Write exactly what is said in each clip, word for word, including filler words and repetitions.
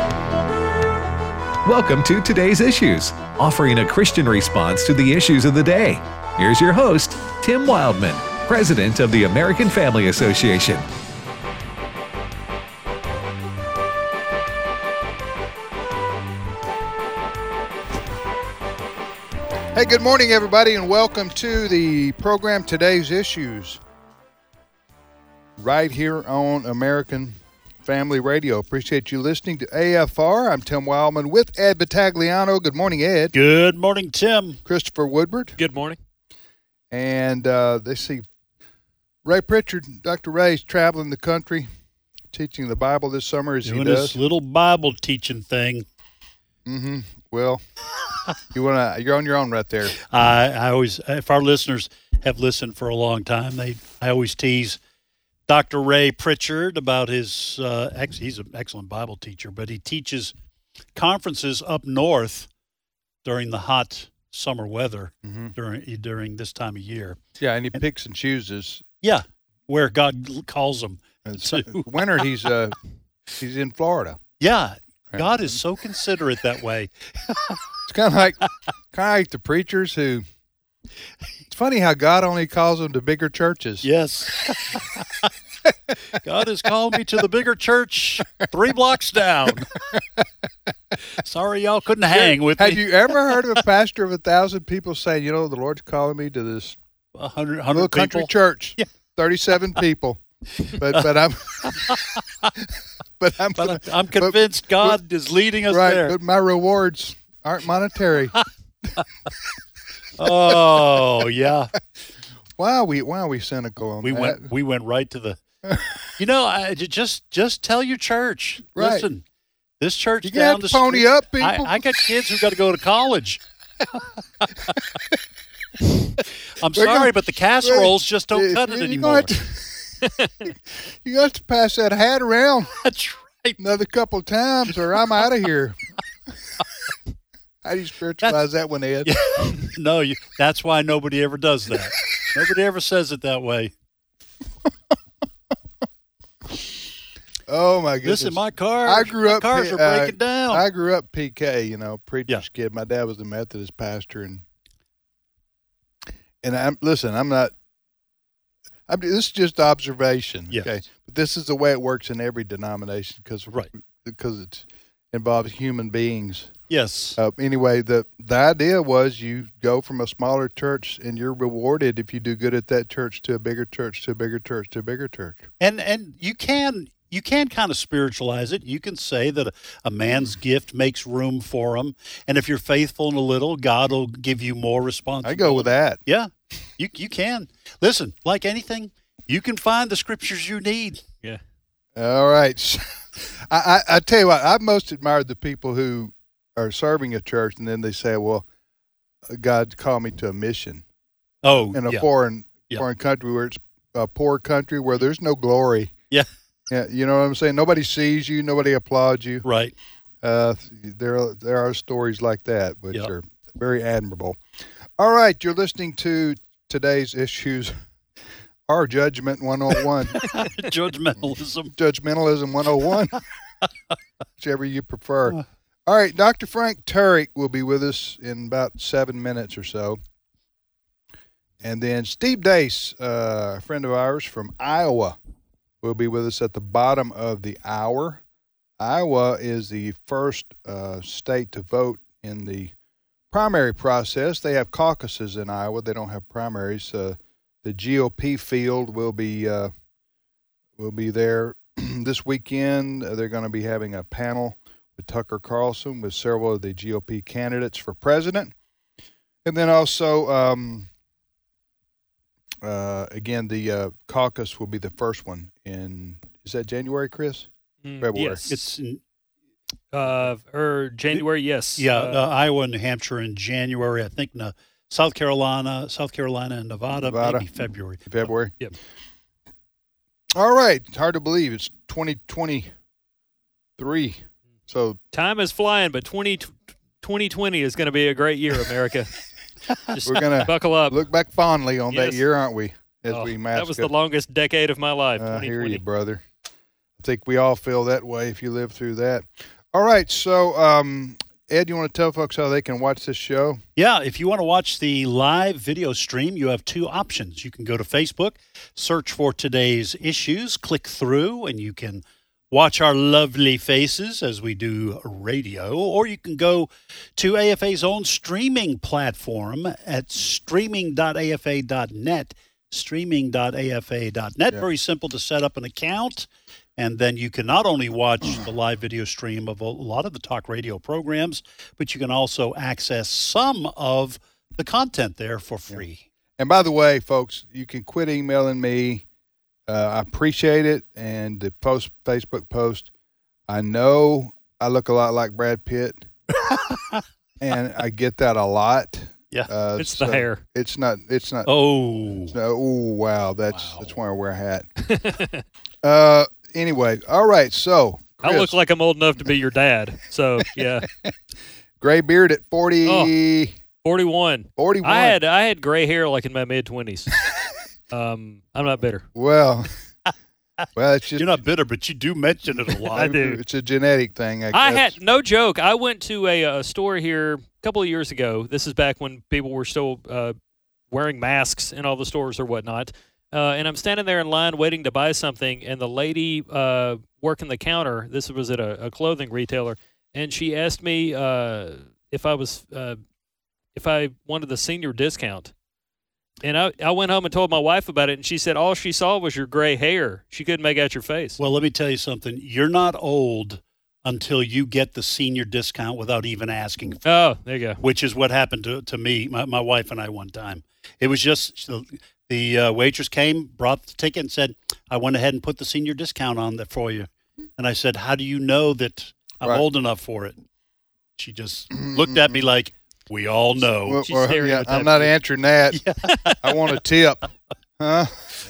Welcome to Today's Issues, offering a Christian response to the issues of the day. Here's your host, Tim Wildman, President of the American Family Association. Hey, good morning, everybody, and welcome to the program Today's Issues, right here on American Family Radio. Appreciate you listening to A F R. I'm Tim Wildman with Ed Battagliano. Good morning, Ed. Good morning, Tim. Christopher Woodward. Good morning. And uh, they see Ray Pritchard, Doctor Ray's traveling the country, teaching the Bible this summer as Doing he does. this little Bible teaching thing. Mm-hmm. Well, you wanna? You're on your own right there. I, I always, if our listeners have listened for a long time, they, I always tease Doctor Ray Pritchard about his. Uh, ex, he's an excellent Bible teacher, but he teaches conferences up north during the hot summer weather Mm-hmm. during during this time of year. Yeah, and he picks and chooses. Yeah, where God calls him. And to. winter, he's uh, he's in Florida. Yeah, God is so considerate that way. It's kind of like kind of like the preachers who. It's funny how God only calls them to bigger churches. Yes. God has called me to the bigger church three blocks down. Sorry y'all couldn't hang with Have me. you ever heard of a pastor of a thousand people saying, you know, the Lord's calling me to this A hundred, little hundred country people. church, Yeah. thirty-seven people, but but I'm but I'm But gonna- I'm convinced God but- is leading us right, there. but my rewards aren't monetary. Oh yeah, Why are we why are we cynical on we that? went we went right to the. You know, I, j- just just tell your church. Right. Listen, this church You down got the to pony street. up, people. I, I got kids who got to go to college. I'm We're sorry, gonna- but the casseroles just don't If cut you- it you're anymore. gonna have to- you got to pass that hat around That's right. another couple times, or I'm out of here. How do you spiritualize that one, Ed? No, you, that's why nobody ever does that. Nobody ever says it that way. Oh my goodness! Listen, my car, I grew my up. cars are uh, breaking down. I grew up P K, you know, preacher's Yeah. kid. My dad was a Methodist pastor, and and I'm listen. I'm not. I'm, this is just observation. Yes. Okay, but this is the way it works in every denomination because Right. because it involves human beings. yes. Uh, anyway, the the idea was you go from a smaller church and you're rewarded if you do good at that church to a bigger church to a bigger church to a bigger church. And and you can you can kind of spiritualize it. You can say that a, a man's gift makes room for him, and if you're faithful in a little, God will give you more responsibility. I go with that. Yeah, you you can. Listen, like anything, you can find the scriptures you need. Yeah. All right. I, I, I tell you what, I've most admired the people who are serving a church and then they say, well, God called me to a mission Oh, in a yeah. foreign Yeah. foreign country where it's a poor country where there's no glory. Yeah. Yeah, you know what I'm saying? Nobody sees you. Nobody applauds you. Right. Uh, there, are, there are stories like that, which Yep. are very admirable. All right, you're listening to Today's Issues, our Judgment one oh one. Judgmentalism. Judgmentalism one oh one, whichever you prefer. All right, Doctor Frank Turek will be with us in about seven minutes or so. And then Steve Dace, uh, a friend of ours from Iowa, will be with us at the bottom of the hour. Iowa is the first uh, state to vote in the primary process. They have caucuses in Iowa. They don't have primaries. Uh, the G O P field will be uh, will be there this weekend. Uh, they're going to be having a panel with Tucker Carlson with several of the G O P candidates for president. And then also, um, uh, again, the uh, caucus will be the first one in, is that January, Chris? Mm, February. Yes. It's in, uh, or January. Yes. yeah, Uh, uh, Iowa and New Hampshire in January. I think no, South Carolina, South Carolina and Nevada, Nevada. maybe February. February? Yep. All right. It's hard to believe. It's twenty twenty-three. So time is flying, but twenty twenty is going to be a great year, America. Just we're going to buckle up. look back fondly on that Yes. year, aren't we? As Oh, we mask that was it. the longest decade of my life. I hear twenty twenty. you, brother. I think we all feel that way if you live through that. All right. So, um, Ed, you want to tell folks how they can watch this show? Yeah, if you want to watch the live video stream, you have two options. You can go to Facebook, search for today's issues, click through, and you can watch our lovely faces as we do radio, or you can go to A F A's own streaming platform at streaming dot A F A dot net, streaming dot A F A dot net. Yeah. Very simple to set up an account, and then you can not only watch the live video stream of a lot of the talk radio programs, but you can also access some of the content there for free. And by the way, folks, you can quit emailing me. Uh, I appreciate it. And the post Facebook post, I know I look a lot like Brad Pitt, and I get that a lot. Yeah, Uh, It's the hair. It's not. It's not. Oh, it's not- oh wow. That's Wow. that's why I wear a hat. uh. Anyway. All right. So I Chris, look like I'm old enough to be your dad. So yeah, gray beard at forty, Oh. forty-one. forty-one. I had I had gray hair like in my mid twenties. um, I'm not bitter. Well. Well, it's just you're not bitter, but you do mention it a lot. I do. It's a genetic thing. I, I guess. had no joke. I went to a, a store here a couple of years ago. This is back when people were still uh, wearing masks in all the stores or whatnot. Uh, and I'm standing there in line waiting to buy something, and the lady uh, working the counter. This was at a, a clothing retailer, and she asked me uh, if I was uh, if I wanted the senior discount. And I, I went home and told my wife about it, and she said all she saw was your gray hair. She couldn't make out your face. Well, let me tell you something. You're not old until you get the senior discount without even asking, Oh, there you go. which is what happened to, to me, my, my wife and I one time. It was just the, the uh, waitress came, brought the ticket, and said, I went ahead and put the senior discount on there for you. And I said, how do you know that I'm Right. old enough for it? She just looked at me like, we all know. Well, She's well, yeah, stereotyping I'm not you. answering that. I want a tip. Huh?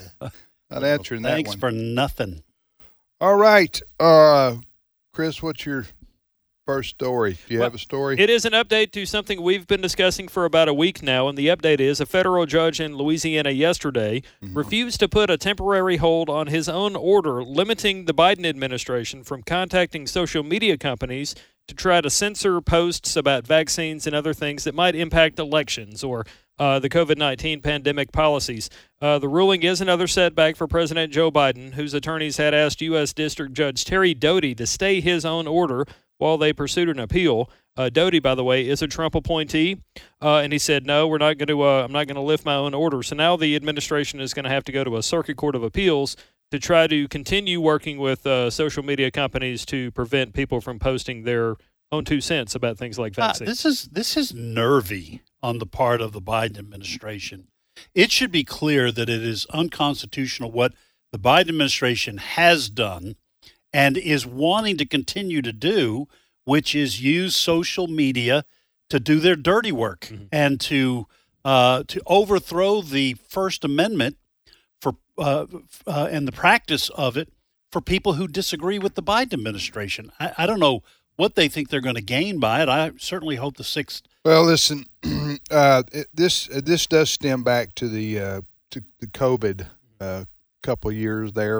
Not answering that Thanks one. for nothing. All right. Uh, Chris, what's your first story? Do you Well, have a story? It is an update to something we've been discussing for about a week now, and the update is a federal judge in Louisiana yesterday refused to put a temporary hold on his own order limiting the Biden administration from contacting social media companies to try to censor posts about vaccines and other things that might impact elections or uh, the COVID nineteen pandemic policies. Uh, the ruling is another setback for President Joe Biden, whose attorneys had asked U S. District Judge Terry Doty to stay his own order while they pursued an appeal. Uh, Doty, by the way, is a Trump appointee, uh, and he said, no, we're not going to. Uh, I'm not going to lift my own order. So now the administration is going to have to go to a circuit court of appeals to try to continue working with uh, social media companies to prevent people from posting their own two cents about things like Ah, vaccines. this is this is nervy on the part of the Biden administration. It should be clear that it is unconstitutional what the Biden administration has done and is wanting to continue to do, which is use social media to do their dirty work Mm-hmm. and to uh, to overthrow the First Amendment for uh, uh, and the practice of it for people who disagree with the Biden administration. I, I don't know what they think they're going to gain by it. I certainly hope the sixth. Well, listen, uh, it- this uh, this does stem back to the uh, to the COVID uh, couple years there,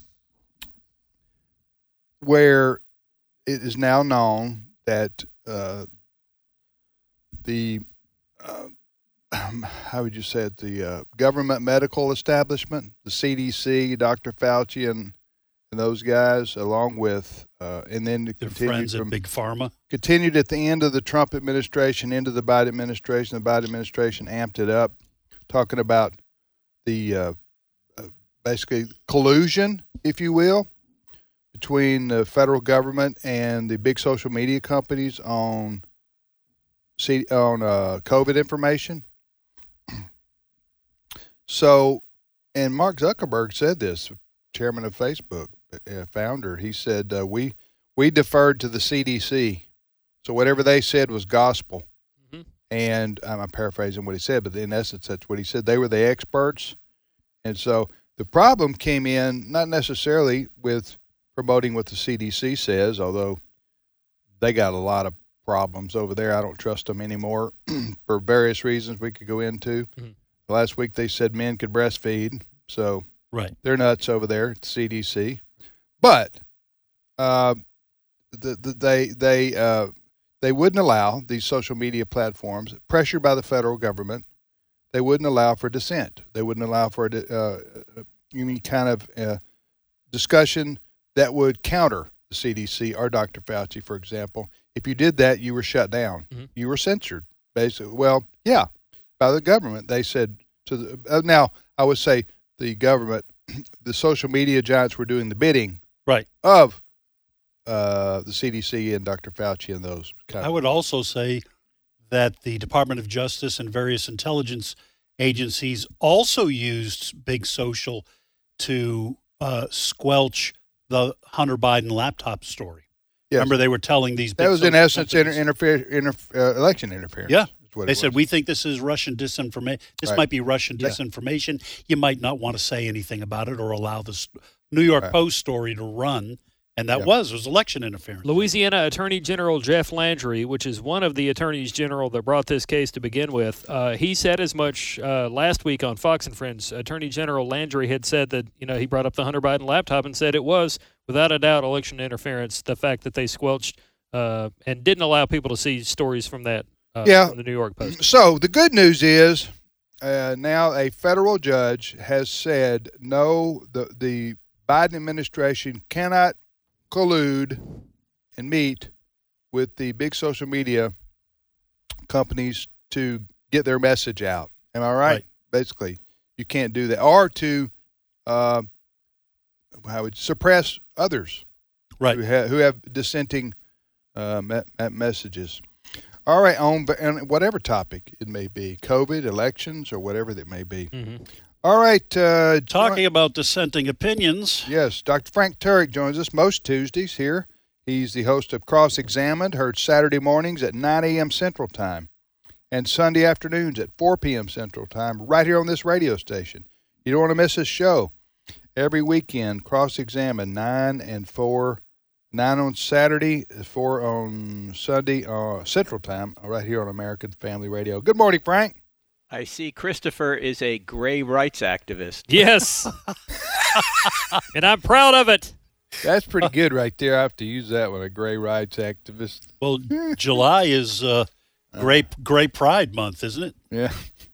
where it is now known that uh, the uh, how would you say it, the uh, government medical establishment, the C D C, Doctor Fauci, and and those guys, along with uh, and then Their continued friends from at Big Pharma. continued at the end of the Trump administration into the Biden administration. The Biden administration amped it up, talking about the uh, uh, basically collusion, if you will, between the federal government and the big social media companies on C- on uh, COVID information. So, and Mark Zuckerberg said this, chairman of Facebook, uh, founder. He said uh, we we deferred to the C D C. So whatever they said was gospel. Mhm. And um, I'm paraphrasing what he said, but in essence, that's what he said. They were the experts. And so the problem came in not necessarily with promoting what the C D C says, although they got a lot of problems over there. I don't trust them anymore for various reasons we could go into. Mhm. Last week they said men could breastfeed, so Right. they're nuts over there at the C D C. But uh, the, the, they they uh, they wouldn't allow these social media platforms, pressured by the federal government. They wouldn't allow for dissent. They wouldn't allow for uh, any kind of uh, discussion that would counter the C D C or Doctor Fauci, for example. If you did that, you were shut down. Mm-hmm. You were censored, basically. Well, yeah, by the government. They said to the uh, now. I would say the government, the social media giants were doing the bidding, right, of uh, the C D C and Doctor Fauci and those kind I of would also say that the Department of Justice and various intelligence agencies also used big social to uh, squelch the Hunter Biden laptop story. Yes. Remember, they were telling these big that was in social essence inter- companies- interfere, inter- uh, election interference. Yeah. What they said, we think this is Russian disinformation. This right. might be Russian yeah. disinformation. You might not want to say anything about it or allow this New York right. Post story to run. And that yeah. was, was election interference. Louisiana Attorney General Jeff Landry, which is one of the attorneys general that brought this case to begin with, uh, he said as much uh, last week on Fox and Friends. Attorney General Landry had said that, you know, he brought up the Hunter Biden laptop and said it was, without a doubt, election interference, the fact that they squelched uh, and didn't allow people to see stories from that. Uh, yeah, from the New York Post. So the good news is uh, now a federal judge has said no, the the Biden administration cannot collude and meet with the big social media companies to get their message out. Am I right? Right. Basically, you can't do that, or to uh, how would suppress others, right, who, ha- who have dissenting uh, me- messages. All right, on whatever topic it may be, COVID, elections, or whatever that may be. Mm-hmm. All right. Uh, Talking join, about dissenting opinions. Yes, Doctor Frank Turek joins us most Tuesdays here. He's the host of Cross Examined, heard Saturday mornings at nine a.m. Central Time and Sunday afternoons at four p.m. Central Time, right here on this radio station. You don't want to miss his show. Every weekend, Cross Examined, nine and four. Nine on Saturday, four on Sunday, uh, Central Time, right here on American Family Radio. Good morning, Frank. I see Christopher is a gray rights activist. Yes. And I'm proud of it. That's pretty good right there. I have to use that one, a gray rights activist. Well, July is uh, gray, gray Pride Month, isn't it? Yeah.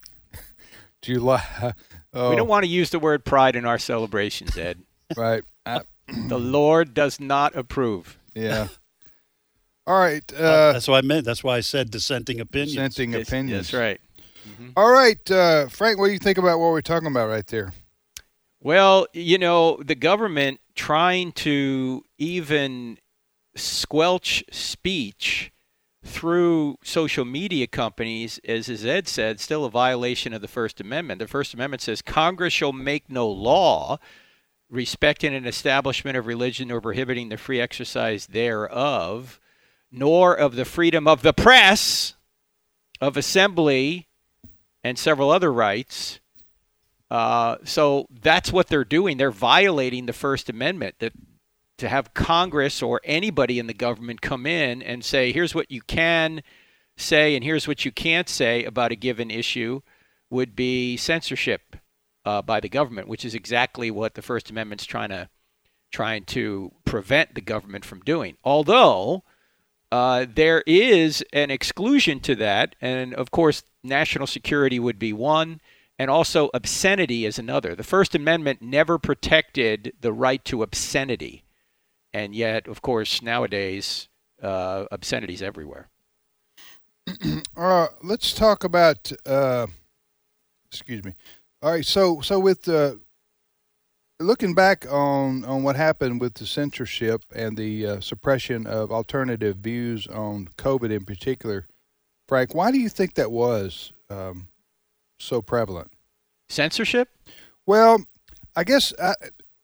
July. Oh, We don't want to use the word pride in our celebrations, Ed. right. I, The Lord does not approve. yeah. All right. Uh, Uh, that's what I meant. That's why I said dissenting opinions. dissenting That's- opinions. That's right. All right, uh, Frank, what do you think about what we're talking about right there? Well, you know, the government trying to even squelch speech through social media companies, as, as Ed said, still a violation of the First Amendment. The First Amendment says Congress shall make no law respecting an establishment of religion or prohibiting the free exercise thereof, nor of the freedom of the press, of assembly, and several other rights. Uh, so that's what they're doing. They're violating the First Amendment, that to have Congress or anybody in the government come in and say, here's what you can say and here's what you can't say about a given issue would be censorship uh, by the government, which is exactly what the First Amendment's trying to trying to prevent the government from doing. Although uh, there is an exclusion to that, and of course, national security would be one, and also obscenity is another. The First Amendment never protected the right to obscenity, and yet, of course, nowadays, uh, obscenity is everywhere. Uh, let's talk about. Uh, excuse me. All right, so so with uh, looking back on, on what happened with the censorship and the uh, suppression of alternative views on COVID in particular, Frank, why do you think that was um, so prevalent? Censorship? Well, I guess I,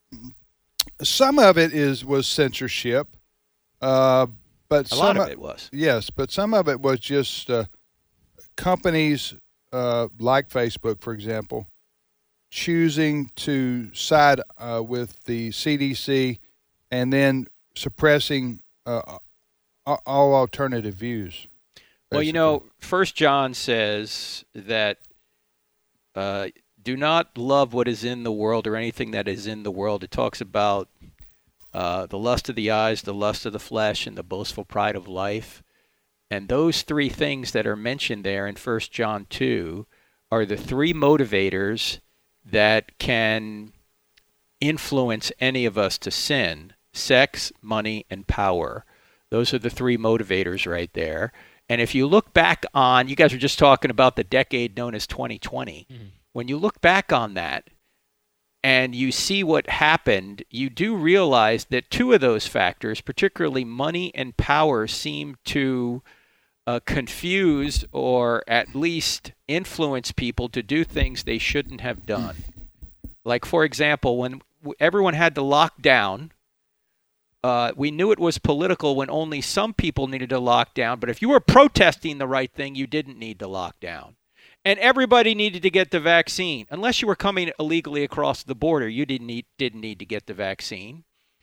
some of it is was censorship, uh, but A some lot of it was. Yes, but some of it was just uh, companies uh, like Facebook, for example, choosing to side uh, with the C D C and then suppressing uh, all alternative views. Well, you know, First John says that uh, do not love what is in the world or anything that is in the world. It talks about uh, the lust of the eyes, the lust of the flesh, and the boastful pride of life. And those three things that are mentioned there in First John two are the three motivators that can influence any of us to sin: sex, money, and power. Those are the three motivators right there. And if you look back on, you guys were just talking about the decade known as twenty twenty. Mm-hmm. When you look back on that and you see what happened, you do realize that two of those factors, particularly money and power, seem to uh, confuse or at least influence people to do things they shouldn't have done. Like, for example, when everyone had to lock down, Uh, we knew it was political when only some people needed to lock down. But if you were protesting the right thing, you didn't need to lock down. And everybody needed to get the vaccine. Unless you were coming illegally across the border, you didn't need, didn't need to get the vaccine.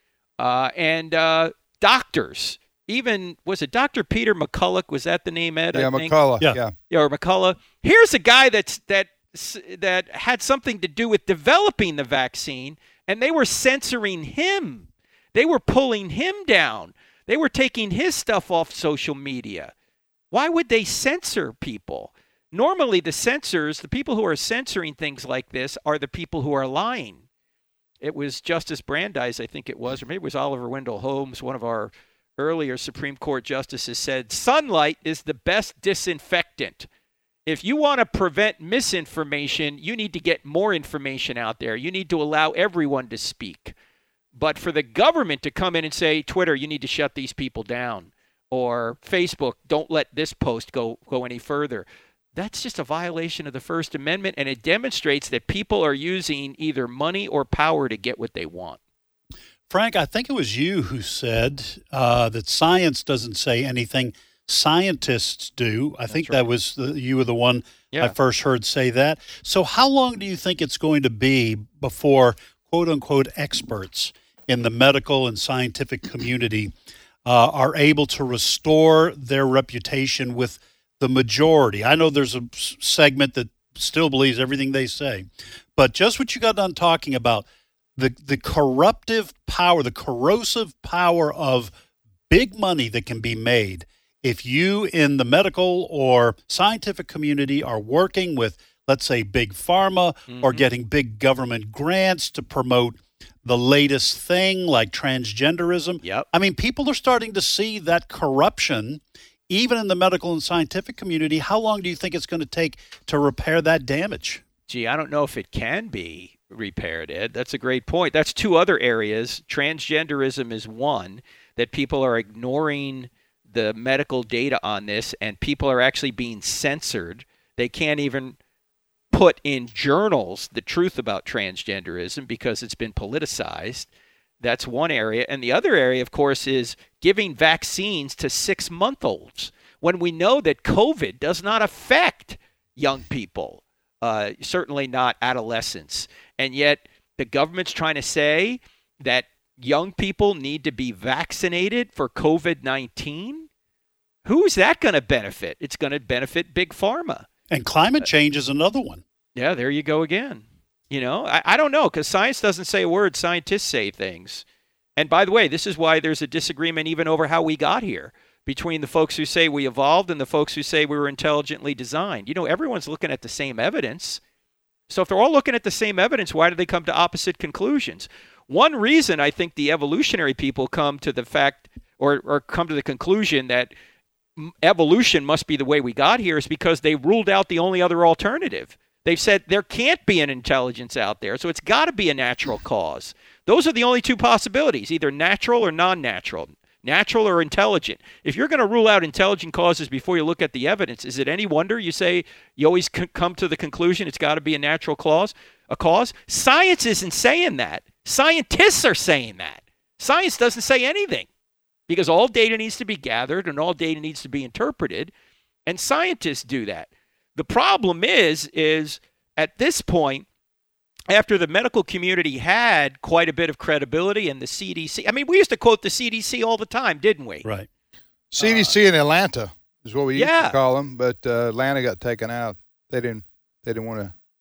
Uh, and uh, doctors, even, was it Doctor Peter McCulloch? Was that the name, Ed? Yeah, I think? McCulloch. Yeah. Yeah. Yeah, or McCulloch. Here's a guy that's that that had something to do with developing the vaccine, and they were censoring him. They were pulling him down. They were taking his stuff off social media. Why would they censor people? Normally, the censors, the people who are censoring things like this, are the people who are lying. It was Justice Brandeis, I think it was, or maybe it was Oliver Wendell Holmes, one of our earlier Supreme Court justices, said, sunlight is the best disinfectant. If you want to prevent misinformation, you need to get more information out there. You need to allow everyone to speak. But for the government to come in and say, Twitter, you need to shut these people down, or Facebook, don't let this post go go any further, that's just a violation of the First Amendment, and it demonstrates that people are using either money or power to get what they want. Frank, I think it was you who said uh, that science doesn't say anything. Scientists do. I That's think right. that was the, you were the one Yeah. I first heard say that. So how long do you think it's going to be before quote-unquote experts in the medical and scientific community uh, are able to restore their reputation with the majority? I know there's a segment that still believes everything they say, but just what you got done talking about, the the corruptive power, the corrosive power of big money that can be made if you in the medical or scientific community are working with, let's say, big pharma, mm-hmm. or getting big government grants to promote the latest thing like transgenderism. Yep. I mean, people are starting to see that corruption, even in the medical and scientific community. How long do you think it's going to take to repair that damage? Gee, I don't know if it can be repaired, Ed. That's a great point. That's two other areas. Transgenderism is one, that people are ignoring the medical data on this, and people are actually being censored. They can't even put in journals the truth about transgenderism because it's been politicized. That's one area. And the other area, of course, is giving vaccines to six-month-olds when we know that COVID does not affect young people, uh, certainly not adolescents. And yet the government's trying to say that young people need to be vaccinated for COVID nineteen. Who's that going to benefit? It's going to benefit Big Pharma. And climate change is another one. Yeah, there you go again. You know, I, I don't know, because science doesn't say a word. Scientists say things. And by the way, this is why there's a disagreement even over how we got here between the folks who say we evolved and the folks who say we were intelligently designed. You know, everyone's looking at the same evidence. So if they're all looking at the same evidence, why do they come to opposite conclusions? One reason I think the evolutionary people come to the fact or, or come to the conclusion that evolution must be the way we got here is because they ruled out the only other alternative. They've said there can't be an intelligence out there, so it's got to be a natural cause. Those are the only two possibilities, either natural or non-natural, natural or intelligent. If you're going to rule out intelligent causes before you look at the evidence, is it any wonder you say you always c- come to the conclusion it's got to be a natural cause? A cause? Science isn't saying that. Scientists are saying that. Science doesn't say anything because all data needs to be gathered and all data needs to be interpreted, and scientists do that. The problem is, is at this point, after the medical community had quite a bit of credibility in the C D C, I mean, we used to quote the C D C all the time, didn't we? Right. C D C uh, in Atlanta is what we used yeah. to call them, but uh, Atlanta got taken out. They didn't. They didn't want to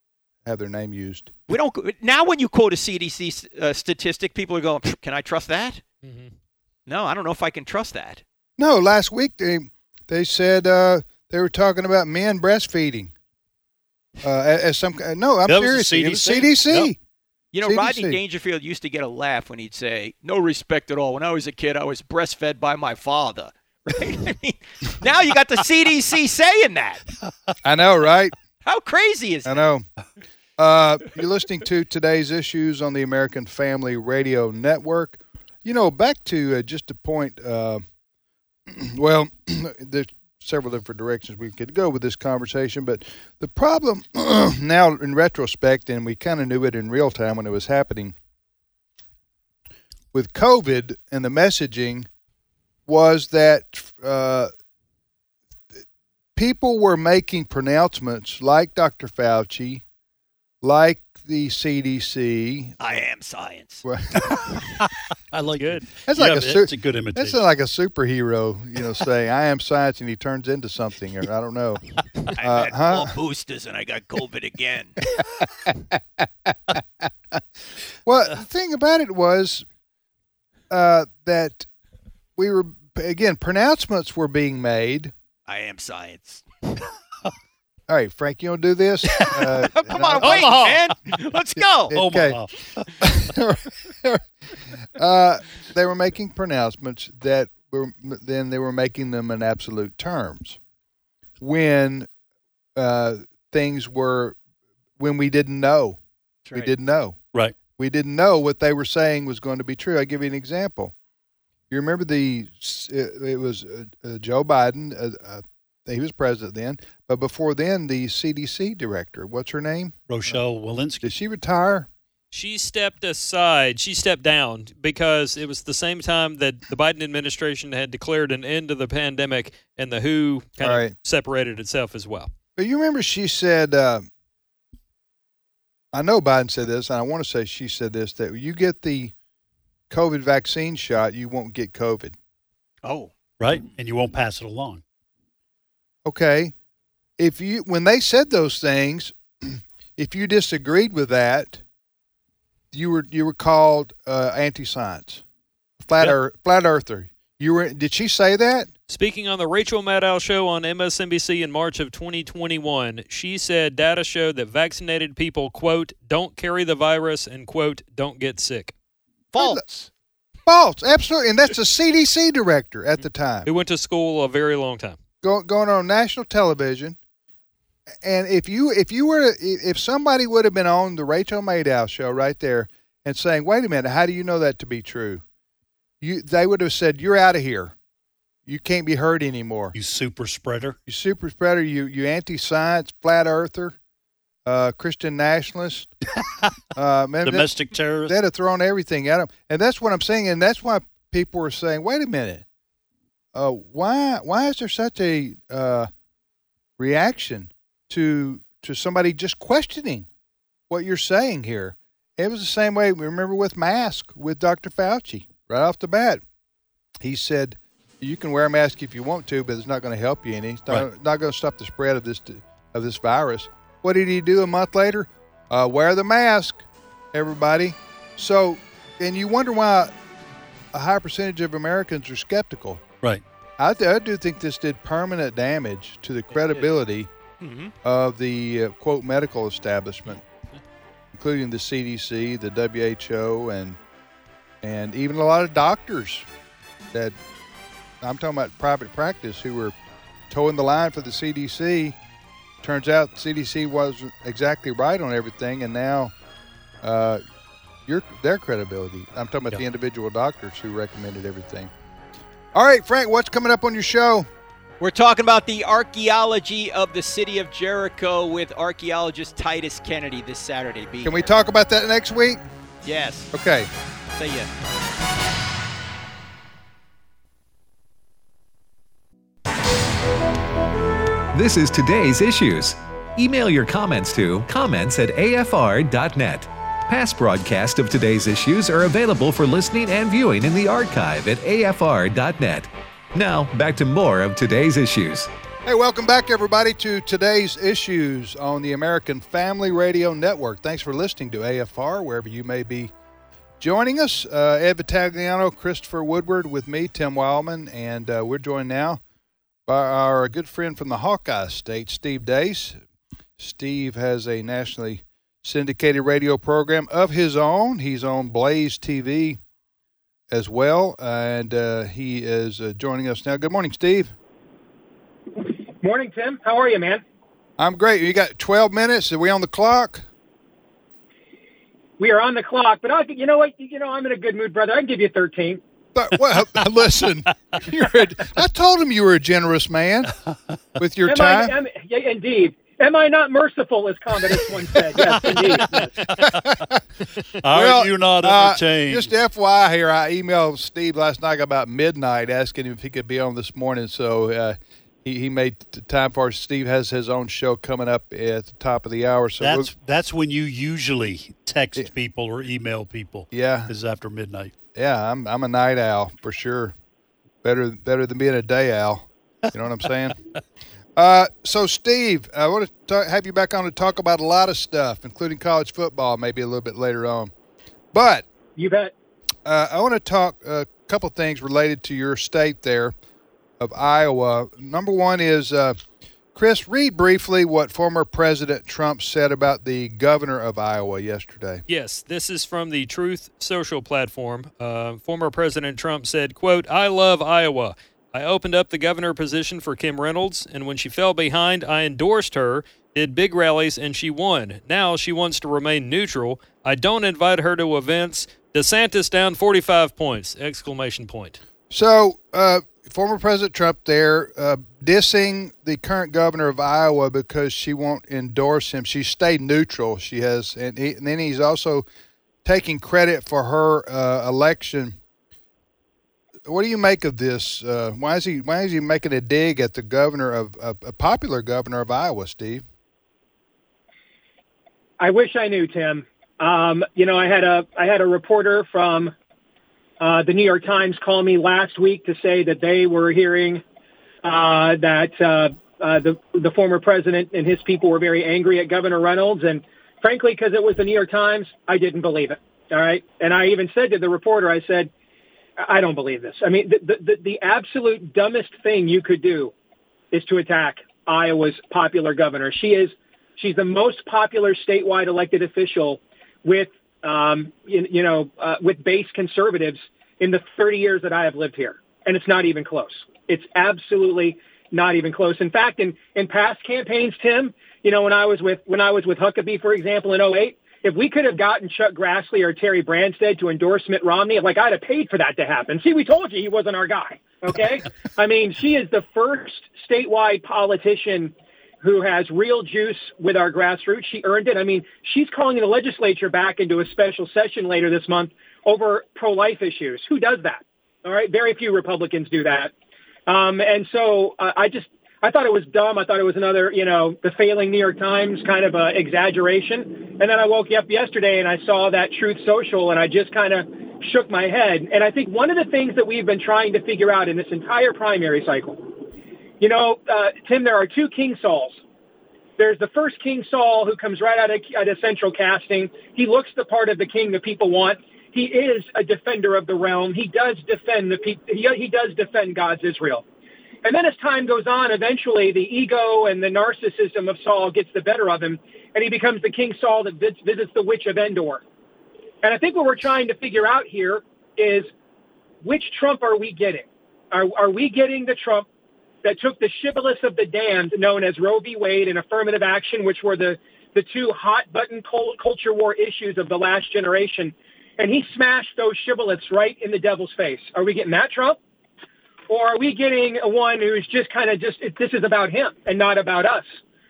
have their name used. We don't now. When you quote a C D C uh, statistic, people are going, "Can I trust that?" Mm-hmm. No, I don't know if I can trust that. No, last week they they said uh, they were talking about men breastfeeding. Uh, as some no, I'm That was the serious. C D C. It was C D C. Yep. You know, C D C. Rodney Dangerfield used to get a laugh when he'd say, "No respect at all." When I was a kid, I was breastfed by my father. Right? I mean, now you got the C D C saying that. I know, right? How crazy is I that? know. Uh, you're listening to Today's Issues on the American Family Radio Network. You know, back to uh, just a point, uh, well, there's several different directions we could go with this conversation, but the problem now in retrospect, and we kind of knew it in real time when it was happening, with COVID and the messaging was that uh, people were making pronouncements like Doctor Fauci, like the C D C. I am science. Well, I like Good. it. That's Yeah, like a it's su- a good That's imitation. like a superhero, you know, saying "I am science" and he turns into something, or I don't know. I Uh, had huh? four boosters and I got COVID again. Well, the thing about it was uh, that we were again pronouncements were being made. I am science. All right, Frank, you want to do this? Uh, Come on, and wait, Omaha. man. Let's go. Oh, okay. my. uh, they were making pronouncements that were then they were making them in absolute terms when uh, things were when we didn't know. That's We right. didn't know. Right. We didn't know what they were saying was going to be true. I'll give you an example. You remember the it, it was uh, uh, Joe Biden. Uh, uh, he was president then, but before then, the C D C director. What's her name? Rochelle Walensky. Did she retire? She stepped aside. She stepped down because it was the same time that the Biden administration had declared an end to the pandemic, and the W H O kind All of right. separated itself as well. But you remember she said, uh, I know Biden said this, and I want to say she said this, that you get the COVID vaccine shot, you won't get COVID. Oh, Right? And you won't pass it along. Okay. If you, when they said those things, if you disagreed with that, you were, you were called uh, anti-science, flat, Yep. earth, flat earther. You were, did she say that? Speaking on the Rachel Maddow show on M S N B C in March of twenty twenty-one, she said data showed that vaccinated people, quote, don't carry the virus and, quote, don't get sick. false. False. Absolutely. And that's the C D C director at the time. Who went to school a very long time. Go, going on national television, and if you if you were to, if somebody would have been on the Rachel Maddow show right there and saying, "Wait a minute, how do you know that to be true?" You they would have said, "You're out of here. You can't be heard anymore. You super spreader. You super spreader. You you anti-science, flat earther, uh, Christian nationalist." uh, man, that- Domestic terrorist. They'd have thrown everything at him, and that's what I'm saying. And that's why people were saying, "Wait a minute, uh, why why is there such a uh, reaction to to somebody just questioning what you're saying here?" It was the same way. Remember with mask with Doctor Fauci right off the bat. He said, "You can wear a mask if you want to, but it's not going to help you any. It's not, Right. not going to stop the spread of this of this virus." What did he do a month later? Uh, wear the mask, everybody. So, and you wonder why a high percentage of Americans are skeptical. Right. I, th- I do think this did permanent damage to the credibility Mm-hmm. of the uh, quote medical establishment, including the C D C, the W H O, and and even a lot of doctors that I'm talking about private practice who were towing the line for the C D C. Turns out the C D C wasn't exactly right on everything, and now uh, your their credibility. I'm talking about Yeah. the individual doctors who recommended everything. All right, Frank, what's coming up on your show? We're talking about the archaeology of the city of Jericho with archaeologist Titus Kennedy this Saturday. Be Can we here. talk about that next week? Yes. Okay. See ya. This is Today's Issues. Email your comments to comments at a f r dot net. Past broadcasts of Today's Issues are available for listening and viewing in the archive at a f r dot net. Now, back to more of Today's Issues. Hey, welcome back, everybody, to today's issues on the American Family Radio Network. Thanks for listening to A F R, wherever you may be joining us. Uh, Ed Vitagliano, Christopher Woodward with me, Tim Wildman, and uh, we're joined now by our good friend from the Hawkeye State, Steve Deace. Steve has a nationally syndicated radio program of his own. He's on Blaze T V as well, and uh, he is uh, joining us now. Good morning, Steve. Morning, Tim. How are you, man? I'm great. You got twelve minutes. Are we on the clock? We are on the clock, but I, you know what? You know, I'm in a good mood, brother. I can give you thirteen. But well, listen, you're a, I told him you were a generous man with your am time. I, am, yeah, indeed. Am I not merciful, as Commodus once said? Yes, indeed. Yes. Are well, you not uh, entertained? Just F Y I here, I emailed Steve last night about midnight asking him if he could be on this morning, so uh, he, he made the time for us. Steve has his own show coming up at the top of the hour. So that's we'll, that's when you usually text yeah. people or email people. Yeah. Is after midnight. Yeah, I'm I'm a night owl for sure. Better better than being a day owl. You know what I'm saying? Uh, so, Steve, I want to talk, have you back on to talk about a lot of stuff, including college football, maybe a little bit later on. But you bet. Uh, I want to talk a couple things related to your state there of Iowa. Number one is, uh, Chris, read briefly what former President Trump said about the governor of Iowa yesterday. Yes, this is from the Truth Social platform. Uh, former President Trump said, quote, "I love Iowa. I opened up the governor position for Kim Reynolds, and when she fell behind, I endorsed her, did big rallies, and she won. Now she wants to remain neutral. I don't invite her to events. DeSantis down forty-five points, exclamation point. So, uh, former President Trump there uh, dissing the current governor of Iowa because she won't endorse him. She stayed neutral. She has, and, he, and then he's also taking credit for her uh, election. What do you make of this? Uh, why is he why is he making a dig at the governor of uh, a popular governor of Iowa, Steve? I wish I knew, Tim. Um, you know, I had a I had a reporter from uh, the New York Times call me last week to say that they were hearing uh, that uh, uh, the the former president and his people were very angry at Governor Reynolds, and frankly, because it was the New York Times, I didn't believe it. All right, and I even said to the reporter, I said, I don't believe this. I mean, the, the, the absolute dumbest thing you could do is to attack Iowa's popular governor. She is, she's the most popular statewide elected official with, um, you, you know, uh, with base conservatives in the thirty years that I have lived here. And it's not even close. It's absolutely not even close. In fact, in, in past campaigns, Tim, you know, when I was with, when I was with Huckabee, for example, in oh eight, if we could have gotten Chuck Grassley or Terry Branstad to endorse Mitt Romney, like I'd have paid for that to happen. See, we told you he wasn't our guy, okay? I mean, she is the first statewide politician who has real juice with our grassroots. She earned it. I mean, she's calling the legislature back into a special session later this month over pro-life issues. Who does that? All right, very few Republicans do that. Um, and so uh, I just... I thought it was dumb. I thought it was another, you know, the failing New York Times kind of uh, exaggeration. And then I woke up yesterday and I saw that Truth Social and I just kind of shook my head. And I think one of the things that we've been trying to figure out in this entire primary cycle, you know, uh, Tim, there are two King Sauls. There's the first King Saul who comes right out of, out of central casting. He looks the part of the king that people want. He is a defender of the realm. He does defend the people. He, he does defend God's Israel. And then as time goes on, eventually the ego and the narcissism of Saul gets the better of him, and he becomes the King Saul that visits the witch of Endor. And I think what we're trying to figure out here is which Trump are we getting? Are, are we getting the Trump that took the shibboleths of the damned, known as Roe v. Wade and affirmative action, which were the, the two hot-button culture war issues of the last generation, and he smashed those shibboleths right in the devil's face? Are we getting that Trump? Or are we getting one who's just kind of just, this is about him and not about us?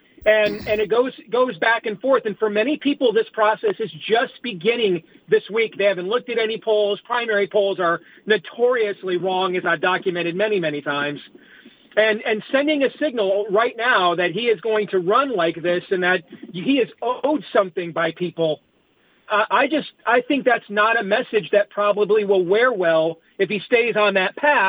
And and it goes goes back and forth. And for many people, this process is just beginning this week. They haven't looked at any polls. Primary polls are notoriously wrong, as I've documented many, many times. And and sending a signal right now that he is going to run like this and that he is owed something by people, uh, I just, I think that's not a message that probably will wear well if he stays on that path.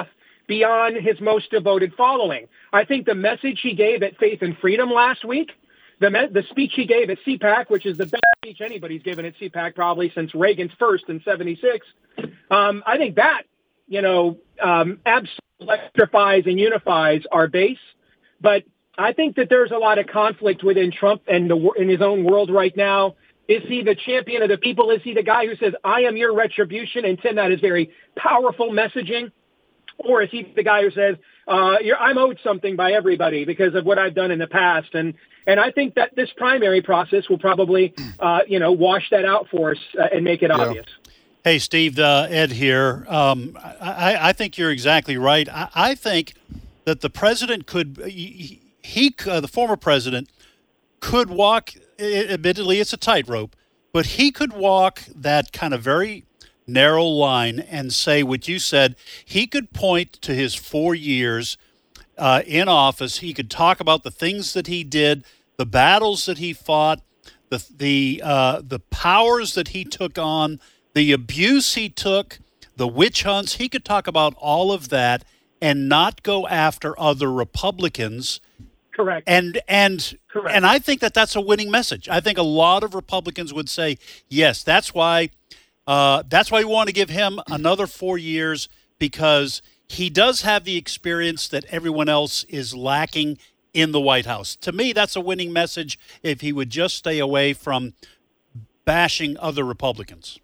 beyond his most devoted following. I think the message he gave at Faith and Freedom last week, the me- the speech he gave at C PAC, which is the best speech anybody's given at C PAC probably since Reagan's first in seventy-six, um, I think that, you know, um, absolutely electrifies and unifies our base. But I think that there's a lot of conflict within Trump and the, in his own world right now. Is he the champion of the people? Is he the guy who says, I am your retribution? And Tim, that is very powerful messaging. Or is he the guy who says, uh, you're, I'm owed something by everybody because of what I've done in the past? And and I think that this primary process will probably, uh, you know, wash that out for us uh, and make it yeah. obvious. Hey, Steve, uh, Ed here. Um, I, I think you're exactly right. I, I think that the president could, he, he uh, the former president, could walk, admittedly it's a tightrope, but he could walk that kind of very narrow line and say what you said. He could point to his four years uh, in office. He could talk about the things that he did, the battles that he fought, the the uh, the powers that he took on, the abuse he took, the witch hunts. He could talk about all of that and not go after other Republicans. Correct. And and Correct. and I think that that's a winning message. I think a lot of Republicans would say, yes, that's why uh, that's why we want to give him another four years because he does have the experience that everyone else is lacking in the White House. To me, that's a winning message if he would just stay away from bashing other Republicans.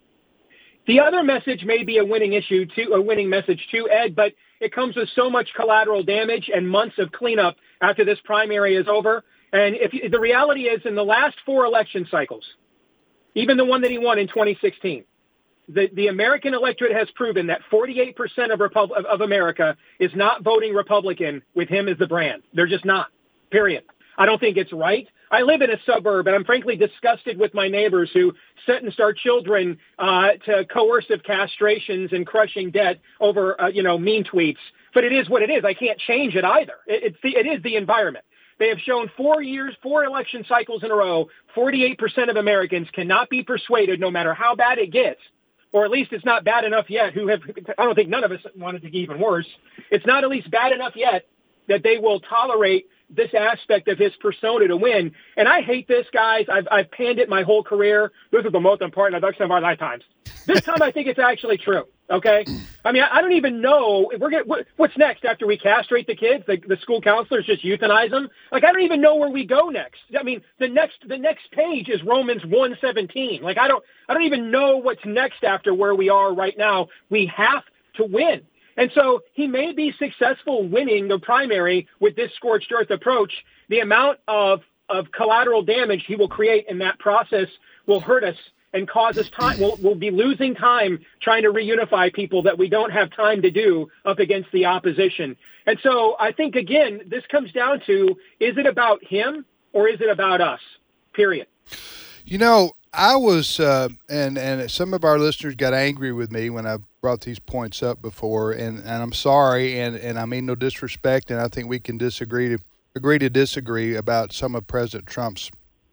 The other message may be a winning issue too, a winning message too, Ed, but it comes with so much collateral damage and months of cleanup after this primary is over. And if you, the reality is, in the last four election cycles, even the one that he won in twenty sixteen, the, the American electorate has proven that forty-eight percent of, Repub- of, of America is not voting Republican with him as the brand. They're just not, period. I don't think it's right. I live in a suburb, and I'm frankly disgusted with my neighbors who sentence our children uh, to coercive castrations and crushing debt over, uh, you know, mean tweets. But it is what it is. I can't change it either. It, it's the, it is the environment. They have shown four years, four election cycles in a row, forty-eight percent of Americans cannot be persuaded, no matter how bad it gets, or at least it's not bad enough yet, who have, I don't think none of us want it to get even worse. It's not at least bad enough yet that they will tolerate this aspect of his persona to win. And I hate this, guys. I've, I've panned it my whole career. This is the most important election of our lifetimes. This time I think it's actually true. Okay? I mean, I, I don't even know. If we're gonna, what, what's next after we castrate the kids? The, the school counselors just euthanize them? Like, I don't even know where we go next. I mean, the next the next page is Romans one seventeen. Like, I don't I don't even know what's next after where we are right now. We have to win. And so he may be successful winning the primary with this scorched earth approach. The amount of, of collateral damage he will create in that process will hurt us and cause us time. We'll, we'll be losing time trying to reunify people that we don't have time to do up against the opposition. And so I think, again, this comes down to, is it about him or is it about us? Period. You know, I was, uh, and, and some of our listeners got angry with me when I brought these points up before, and, and I'm sorry, and, and I mean no disrespect, and I think we can disagree to agree to disagree about some of President Trump's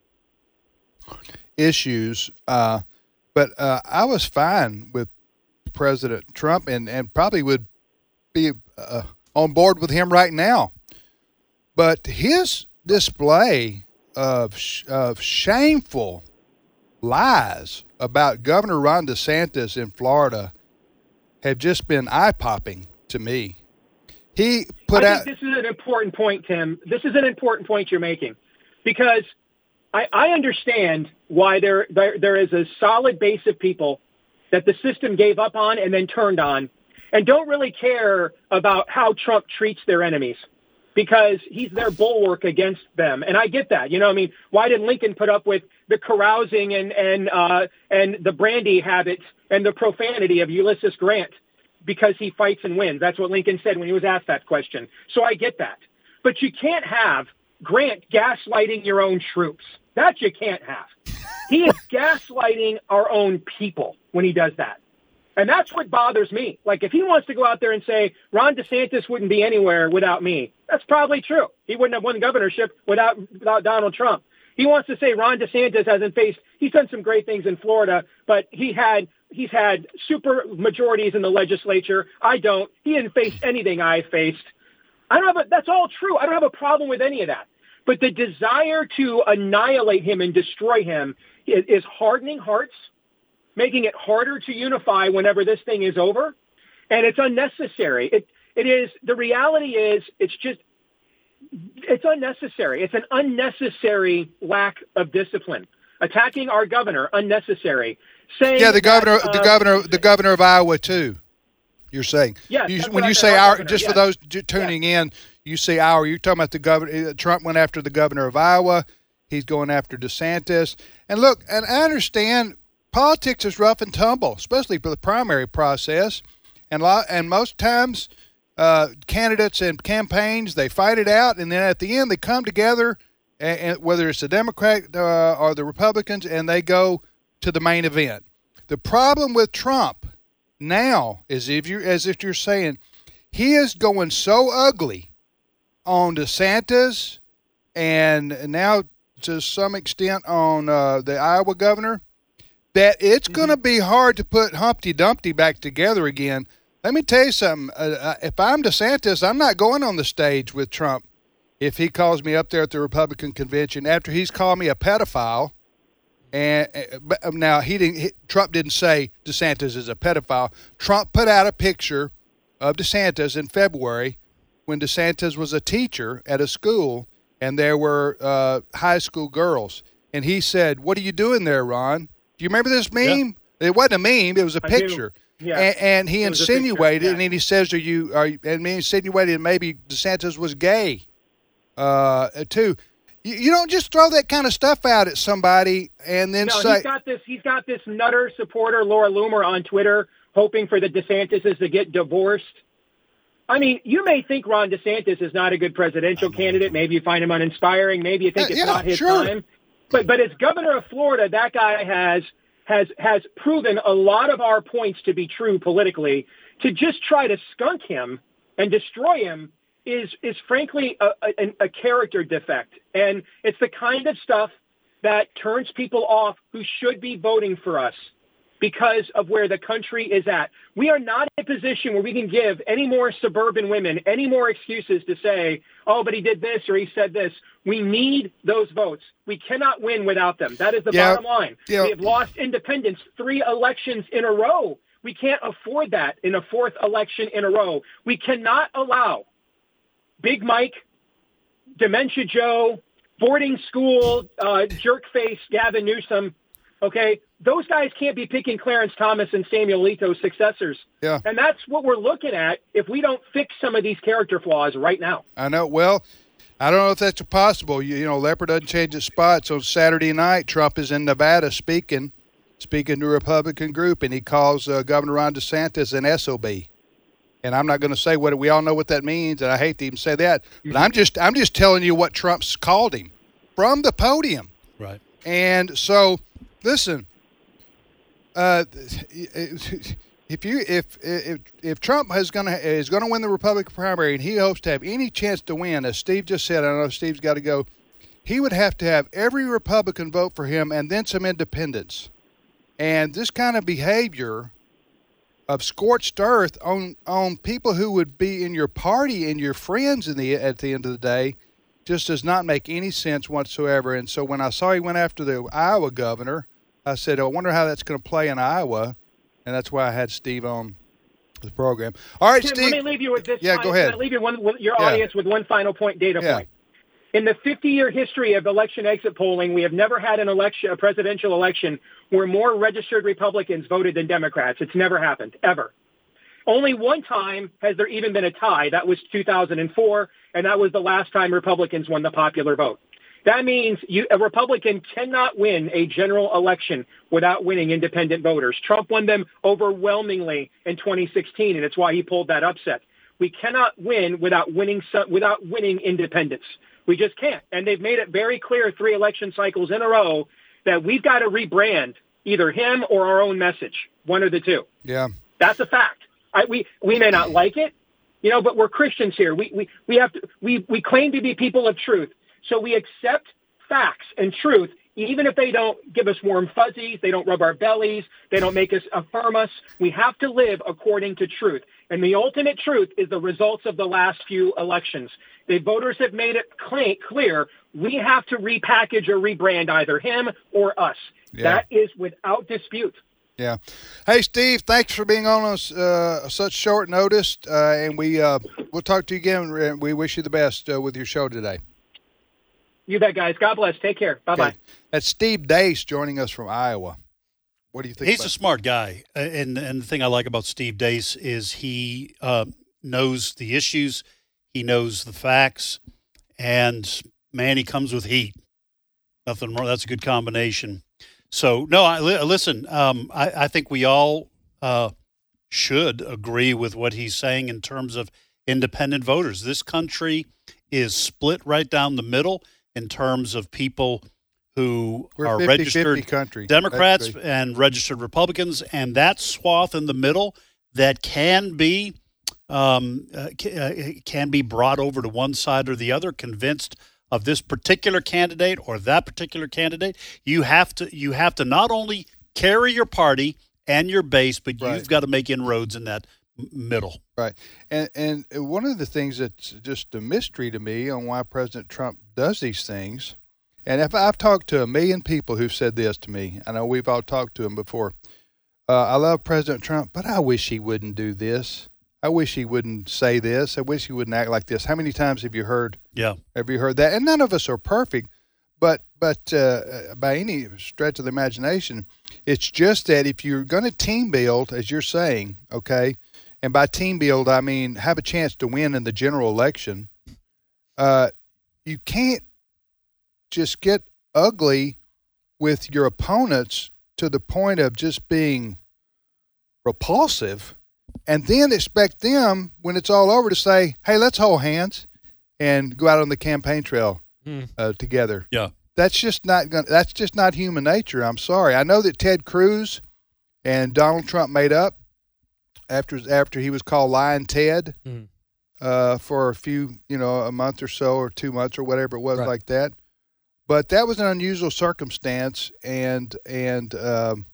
issues, uh, but uh, I was fine with President Trump and, and probably would be uh, on board with him right now. But his display of sh- of shameful lies about Governor Ron DeSantis in Florida have just been eye-popping to me. He put I out. think this is an important point, Tim. This is an important point you're making, because I, I understand why there, there there is a solid base of people that the system gave up on and then turned on, and don't really care about how Trump treats their enemies, because he's their bulwark against them. And I get that. You know, I mean, why did Lincoln put up with the carousing and and uh, and the brandy habits and the profanity of Ulysses Grant? Because he fights and wins. That's what Lincoln said when he was asked that question. So I get that. But you can't have Grant gaslighting your own troops. That you can't have. He is gaslighting our own people when he does that. And that's what bothers me. Like, if he wants to go out there and say, Ron DeSantis wouldn't be anywhere without me, that's probably true. He wouldn't have won the governorship without, without Donald Trump. He wants to say Ron DeSantis hasn't faced, he's done some great things in Florida, but he had he's had super majorities in the legislature. I don't. He didn't face anything I faced. I don't have a, that's all true. I don't have a problem with any of that. But the desire to annihilate him and destroy him is, is hardening hearts, making it harder to unify whenever this thing is over. And it's unnecessary. It, it is, the reality is it's just, it's unnecessary. It's an unnecessary lack of discipline. Attacking our governor, unnecessary. Saying yeah, the governor, that, uh, the governor, the governor of Iowa too. You're saying, yes, you, that's when what I you said, say our our, governor, just yes. for those j- tuning in, you say our. You're talking about the governor. Trump went after the governor of Iowa. He's going after DeSantis. And look, and I understand politics is rough and tumble, especially for the primary process. And lot, and most times, uh, candidates and campaigns, they fight it out, and then at the end they come together, and, and whether it's the Democrat uh, or the Republicans, and they go to the main event. The problem with Trump now is, if you as if you're saying, he is going so ugly on DeSantis, and now to some extent on uh, the Iowa governor, that it's mm-hmm. going to be hard to put Humpty Dumpty back together again. Let me tell you something. Uh, if I'm DeSantis, I'm not going on the stage with Trump if he calls me up there at the Republican convention after he's called me a pedophile. And uh, now he didn't. He, Trump didn't say DeSantis is a pedophile. Trump put out a picture of DeSantis in February when DeSantis was a teacher at a school, and there were uh, high school girls. And he said, "What are you doing there, Ron? Do you remember this meme? Yeah. It wasn't a meme. It was a I picture." Do. Yeah. And, and he insinuated, yeah. and then he says, "Are you?" Are you, and he insinuated maybe DeSantis was gay, uh, too. You, you don't just throw that kind of stuff out at somebody and then no, say, he's got this. He's got this nutter supporter, Laura Loomer, on Twitter, hoping for the DeSantises to get divorced. I mean, you may think Ron DeSantis is not a good presidential candidate. Maybe you find him uninspiring. Maybe you think uh, it's yeah, not his sure. time. But but as governor of Florida, that guy has. has has proven a lot of our points to be true politically. To just try to skunk him and destroy him is is frankly a, a, a character defect. And it's the kind of stuff that turns people off who should be voting for us because of where the country is at. We are not in a position where we can give any more suburban women any more excuses to say, oh, but he did this or he said this. We need those votes. We cannot win without them. That is the yeah. bottom line. Yeah. We have lost independence three elections in a row. We can't afford that in a fourth election in a row. We cannot allow Big Mike, Dementia Joe, boarding school, uh, jerk-face Gavin Newsom. Okay, those guys can't be picking Clarence Thomas and Samuel Alito's successors. Yeah. And that's what we're looking at if we don't fix some of these character flaws right now. I know. Well, I don't know if that's possible. You, you know, Leopard doesn't change its spots. On Saturday night, Trump is in Nevada speaking, speaking to a Republican group, and he calls uh, Governor Ron DeSantis an S O B. And I'm not going to say what we all know what that means, and I hate to even say that. But I'm just I'm just telling you what Trump's called him from the podium. Right. And so, listen, uh, if you if if if Trump is going to is going to win the Republican primary and he hopes to have any chance to win, as Steve just said, I know Steve's got to go, he would have to have every Republican vote for him and then some independents. And this kind of behavior of scorched earth on on people who would be in your party and your friends in the at the end of the day just does not make any sense whatsoever. And so when I saw he went after the Iowa governor, I said, I wonder how that's going to play in Iowa. And that's why I had Steve on the program. All right, Tim, Steve. let me leave you with this. Yeah, final, go ahead. Can I leave you one, with your Yeah. audience with one final point, data Yeah. point. In the fifty-year history of election exit polling, we have never had an election, a presidential election, where more registered Republicans voted than Democrats. It's never happened, ever. Only one time has there even been a tie. That was two thousand four, and that was the last time Republicans won the popular vote. That means you, a Republican cannot win a general election without winning independent voters. Trump won them overwhelmingly in twenty sixteen, and it's why he pulled that upset. We cannot win without winning without winning independents. We just can't. And they've made it very clear three election cycles in a row that we've got to rebrand either him or our own message, one of the two. Yeah. That's a fact. I, we we may not like it, you know, but we're Christians here. We we we have to we we claim to be people of truth, so we accept facts and truth, Even if they don't give us warm fuzzies, they don't rub our bellies, they don't make us affirm us, we have to live according to truth. And the ultimate truth is the results of the last few elections. The voters have made it clear we have to repackage or rebrand either him or us. Yeah. That is without dispute. Yeah. Hey, Steve, thanks for being on us uh, such short notice, uh, and we, uh, we'll talk to you again. We wish you the best uh, with your show today. You bet, guys. God bless. Take care. Bye-bye. Okay. That's Steve Deace joining us from Iowa. What do you think? He's about a smart guy, and and the thing I like about Steve Deace is he uh, knows the issues, he knows the facts, and man, he comes with heat. Nothing wrong. That's a good combination. So no, I listen. Um, I, I think we all uh, should agree with what he's saying in terms of independent voters. This country is split right down the middle in terms of people who We're are fifty, registered fifty country. Democrats and registered Republicans, and that swath in the middle that can be um, uh, can be brought over to one side or the other, convinced of this particular candidate or that particular candidate. You have to you have to not only carry your party and your base, but right. you've got to make inroads in that m- middle. Right. And and one of the things that's just a mystery to me on why President Trump does these things, and if I've talked to a million people who've said this to me, I know we've all talked to him before, uh, I love President Trump, but I wish he wouldn't do this. I wish he wouldn't say this. I wish he wouldn't act like this. How many times have you heard? Yeah. Have you heard that? And none of us are perfect, but but uh, by any stretch of the imagination, it's just that if you're going to team build, as you're saying, okay, and by team build I mean have a chance to win in the general election, uh, you can't just get ugly with your opponents to the point of just being repulsive, and then expect them, when it's all over, to say, hey, let's hold hands and go out on the campaign trail mm. uh, together. Yeah. That's just not gonna, that's just not human nature. I'm sorry. I know that Ted Cruz and Donald Trump made up after after he was called Lying Ted mm. uh, for a few, you know, a month or so or two months or whatever it was, right. like that. But that was an unusual circumstance, and and um,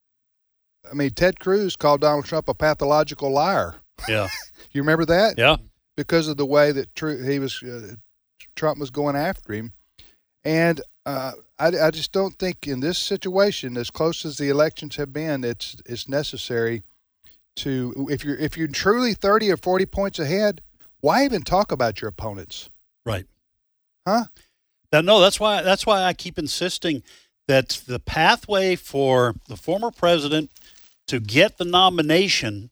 I mean, Ted Cruz called Donald Trump a pathological liar. Yeah. You remember that? Yeah. Because of the way that tr- he was, uh, Trump was going after him. And uh, I, I just don't think in this situation, as close as the elections have been, it's it's necessary to, if you're if you're truly thirty or forty points ahead, why even talk about your opponents? Right. Huh? Now, no, that's why that's why I keep insisting that the pathway for the former president to get the nomination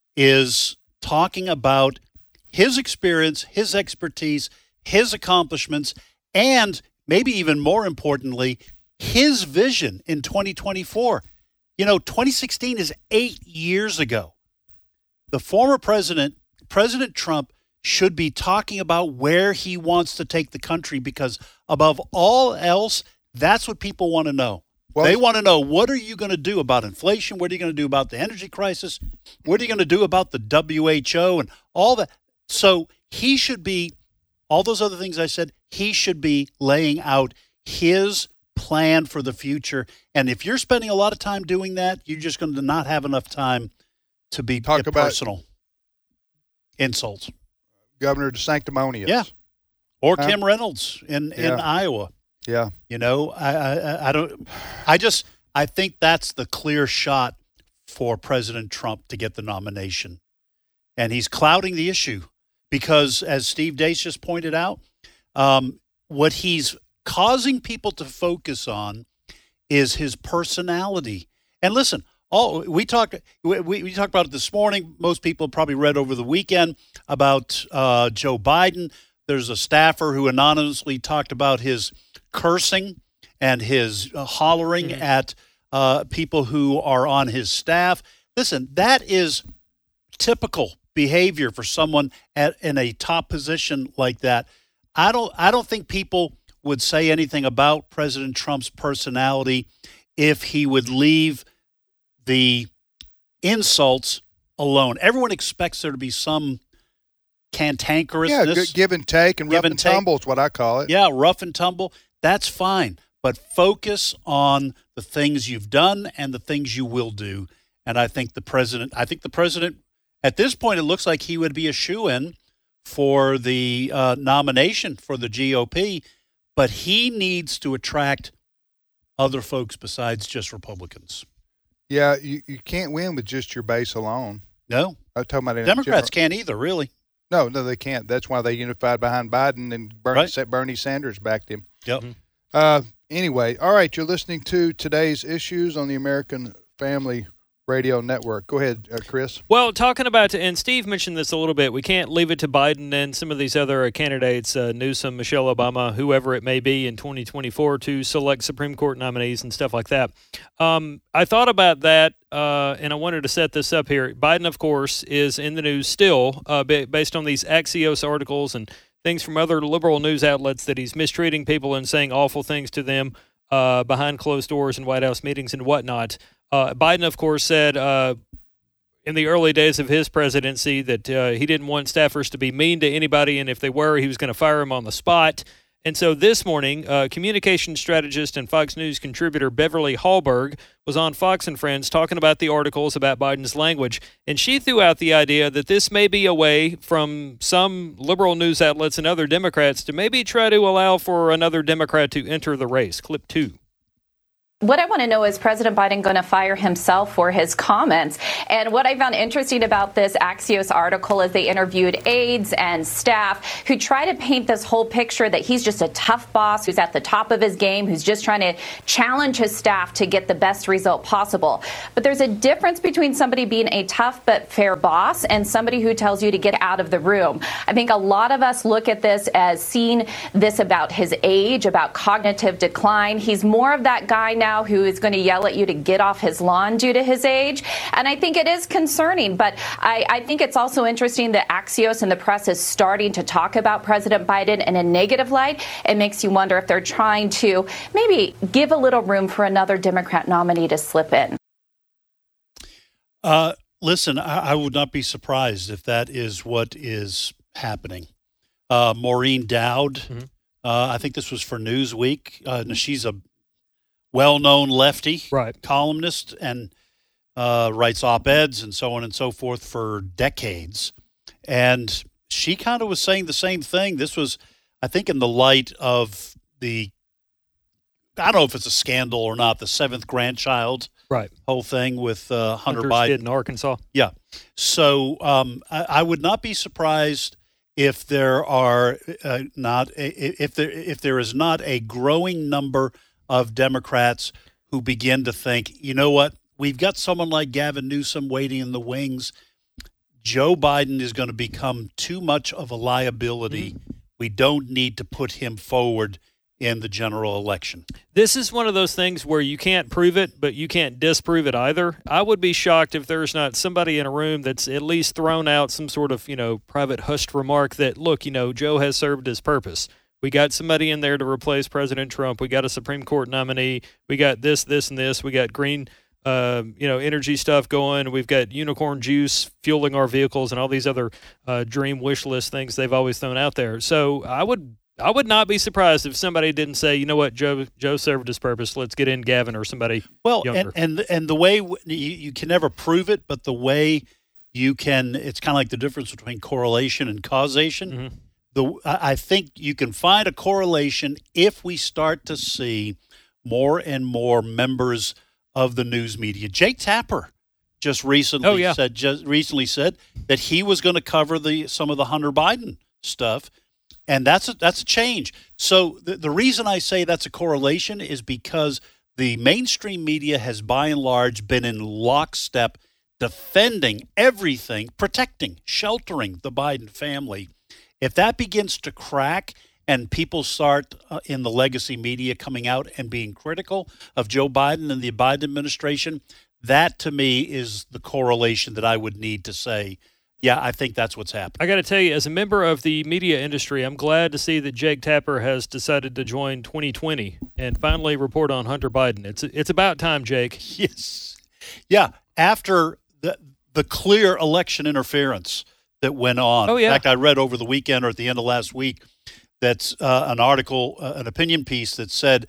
is talking about his experience, his expertise, his accomplishments, and maybe even more importantly, his vision in twenty twenty-four. You know, twenty sixteen is eight years ago. The former president, President Trump, should be talking about where he wants to take the country, because above all else, that's what people want to know. Well, they want to know, what are you going to do about inflation? What are you going to do about the energy crisis? What are you going to do about the W H O and all that? So he should be, all those other things I said, he should be laying out his plan for the future. And if you're spending a lot of time doing that, you're just going to not have enough time to be Talk about personal insults. Governor DeSanctimonious. Yeah. Or Huh? Kim Reynolds in, Yeah. in Iowa. Yeah. You know, I, I I don't, I just, I think that's the clear shot for President Trump to get the nomination. And he's clouding the issue because, as Steve Deace just pointed out, um, what he's causing people to focus on is his personality. And listen, all we talked we, we talked about it this morning. Most people probably read over the weekend about uh, Joe Biden. There's a staffer who anonymously talked about his cursing and his uh, hollering mm-hmm. at uh, people who are on his staff. Listen, that is typical behavior for someone at in a top position like that. I don't I don't think people would say anything about President Trump's personality if he would leave the insults alone. Everyone expects there to be some cantankerousness. Yeah, good give and take and Give rough and and take. tumble is what I call it. Yeah, rough and tumble. That's fine. but focus on the things you've done and the things you will do. And I think the president, I think the president, at this point, it looks like he would be a shoo-in for the uh, nomination for the G O P, but he needs to attract other folks besides just Republicans. Yeah, you, you can't win with just your base alone. No. I'm talking about Democrats can't either, really. No, no, they can't. That's why they unified behind Biden, and Bernie, Right. Bernie Sanders backed him. Yep. Uh, anyway, all right, you're listening to Today's Issues on the American Family Radio Network. Go ahead, uh, Chris. Well, talking about, and Steve mentioned this a little bit, we can't leave it to Biden and some of these other uh, candidates, uh, Newsom, Michelle Obama, whoever it may be in twenty twenty-four, to select Supreme Court nominees and stuff like that. Um, I thought about that, uh, and I wanted to set this up here. Biden, of course, is in the news still, uh, based on these Axios articles and things from other liberal news outlets that he's mistreating people and saying awful things to them uh, behind closed doors in White House meetings and whatnot. Uh, Biden, of course, said uh, in the early days of his presidency that uh, he didn't want staffers to be mean to anybody, and if they were, he was going to fire them on the spot. And so this morning, uh, communication strategist and Fox News contributor Beverly Hallberg was on Fox and Friends talking about the articles about Biden's language, and she threw out the idea that this may be a way from some liberal news outlets and other Democrats to maybe try to allow for another Democrat to enter the race. Clip two. What I want to know is President Biden going to fire himself for his comments? And what I found interesting about this Axios article is they interviewed aides and staff who try to paint this whole picture that he's just a tough boss who's at the top of his game, who's just trying to challenge his staff to get the best result possible. But there's a difference between somebody being a tough but fair boss and somebody who tells you to get out of the room. I think a lot of us look at this as seeing this about his age, about cognitive decline. He's more of that guy now who is going to yell at you to get off his lawn due to his age. And I think it is concerning. But I, I think it's also interesting that Axios and the press is starting to talk about President Biden in a negative light. It makes you wonder if they're trying to maybe give a little room for another Democrat nominee to slip in. Uh, listen, I, I would not be surprised if that is what is happening. Uh, Maureen Dowd, mm-hmm. uh, I think this was for Newsweek. Uh, she's a well-known lefty right. columnist and uh, writes op-eds and so on and so forth for decades. And she kind of was saying the same thing. This was, I think, in the light of the, I don't know if it's a scandal or not, the seventh grandchild right. whole thing with uh, Hunter Hunter's Biden. kid in Arkansas. Yeah. So um, I, I would not be surprised if there are uh, not, if there if there is not a growing number of Democrats who begin to think, you know what, we've got someone like Gavin Newsom waiting in the wings. Joe Biden is going to become too much of a liability. Mm-hmm. We don't need to put him forward in the general election. This is one of those things where you can't prove it, but you can't disprove it either. I would be shocked if there's not somebody in a room that's at least thrown out some sort of, you know, private hushed remark that, look, you know, Joe has served his purpose. We got somebody in there to replace President Trump. We got a Supreme Court nominee. We got this, this, and this. We got green, uh, you know, energy stuff going. We've got unicorn juice fueling our vehicles and all these other uh, dream wish list things they've always thrown out there. So I would, I would not be surprised if somebody didn't say, you know what, Joe, Joe served his purpose. Let's get in Gavin or somebody well, younger. and and and the way you, you can never prove it, but the way you can, it's kind of like the difference between correlation and causation. Mm-hmm. The, I think you can find a correlation if we start to see more and more members of the news media. Jake Tapper just recently oh, yeah. said just recently said that he was going to cover the some of the Hunter Biden stuff, and that's a, that's a change. So the, the reason I say that's a correlation is because the mainstream media has by and large been in lockstep defending everything, protecting, sheltering the Biden family. If that begins to crack and people start uh, in the legacy media coming out and being critical of Joe Biden and the Biden administration, that to me is the correlation that I would need to say, yeah, I think that's what's happening. I got to tell you, as a member of the media industry, I'm glad to see that Jake Tapper has decided to join twenty twenty and finally report on Hunter Biden. It's it's about time, Jake. Yes. Yeah, after the the clear election interference that went on. Oh, yeah. In fact, I read over the weekend or at the end of last week that's uh, an article, uh, an opinion piece that said,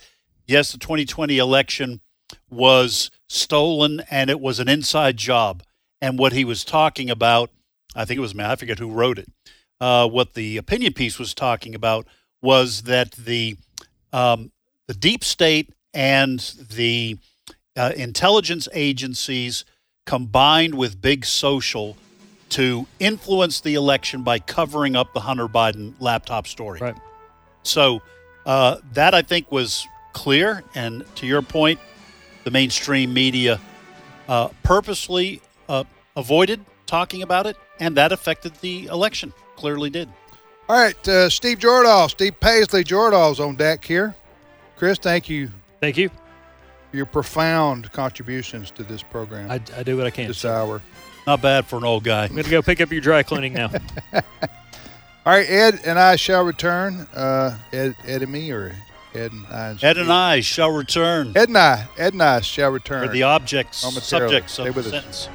yes, the twenty twenty election was stolen and it was an inside job. And what he was talking about, I think it was, I forget who wrote it, uh, what the opinion piece was talking about was that the um, the deep state and the uh, intelligence agencies combined with big social to influence the election by covering up the Hunter Biden laptop story. Right. So uh, that, I think, was clear. And to your point, the mainstream media uh, purposely uh, avoided talking about it, and that affected the election. Clearly did. All right, uh, Steve Jordahl, Steve Paisley Jordahl's on deck here. Chris, thank you Thank you. for your profound contributions to this program I, I do what I can. this hour. Not bad for an old guy. I'm going to go pick up your dry cleaning now. All right, Ed and I shall return. Uh, Ed, Ed and me, or Ed and I? And Ed and I shall return. Ed and I, Ed and I shall return. Or the objects, momentarily. subjects Stay of the with us. sentence.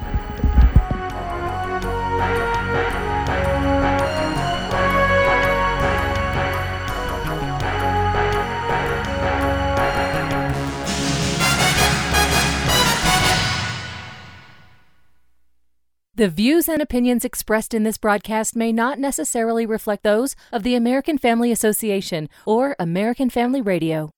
The views and opinions expressed in this broadcast may not necessarily reflect those of the American Family Association or American Family Radio.